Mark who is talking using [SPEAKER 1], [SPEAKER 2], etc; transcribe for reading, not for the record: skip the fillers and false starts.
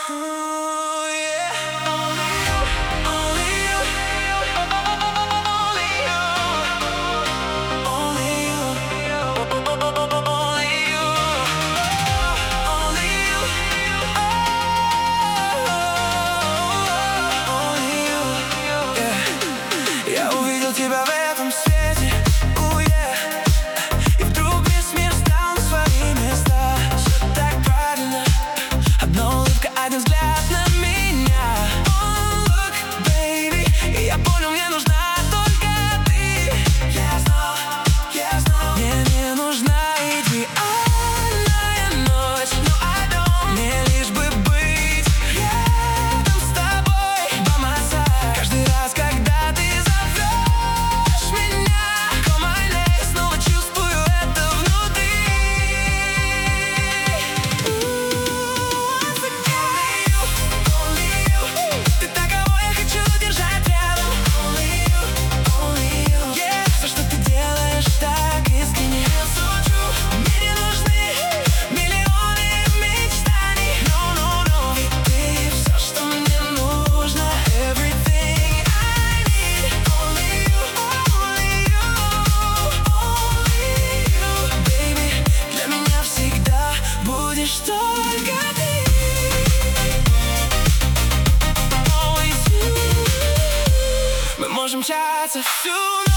[SPEAKER 1] Я увидел тебя в этом свете, и вдруг весь мир стал на свои места. Все так правильно, одна улыбка, один взгляд на меня. Oh, look, baby, и я понял, мне нужна только ты. Я знал, мне не нужна идеальная ночь, но I don't. Мне лишь бы быть рядом с тобой by my side. Каждый раз, когда ты зовешь меня, call my name, снова чувствую это внутри. Only you, ты та, кого я хочу держать рядом. Only you, yeah. Все, что ты делаешь, так искренне. So true. Мне не нужны миллионы мечтаний. No. И ты все, что мне нужно. Everything I need. Only you, baby. Для меня всегда будешь только ты. Always you. Мы можем мчаться всю ночь.